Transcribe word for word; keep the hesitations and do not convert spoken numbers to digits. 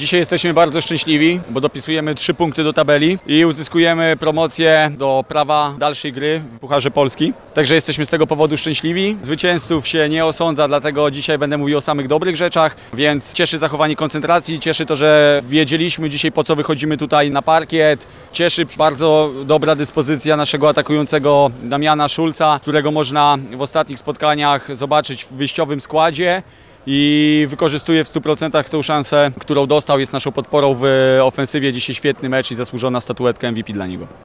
Dzisiaj jesteśmy bardzo szczęśliwi, bo dopisujemy trzy punkty do tabeli i uzyskujemy promocję do prawa dalszej gry w Pucharze Polski. Także jesteśmy z tego powodu szczęśliwi. Zwycięzców się nie osądza, dlatego dzisiaj będę mówił o samych dobrych rzeczach, więc cieszy zachowanie koncentracji, cieszy to, że wiedzieliśmy dzisiaj, po co wychodzimy tutaj na parkiet. Cieszy bardzo dobra dyspozycja naszego atakującego Damiana Szulca, którego można w ostatnich spotkaniach zobaczyć w wyjściowym składzie. I wykorzystuje w stu procentach tą szansę, którą dostał, jest naszą podporą w ofensywie. Dzisiaj świetny mecz i zasłużona statuetka M V P dla niego.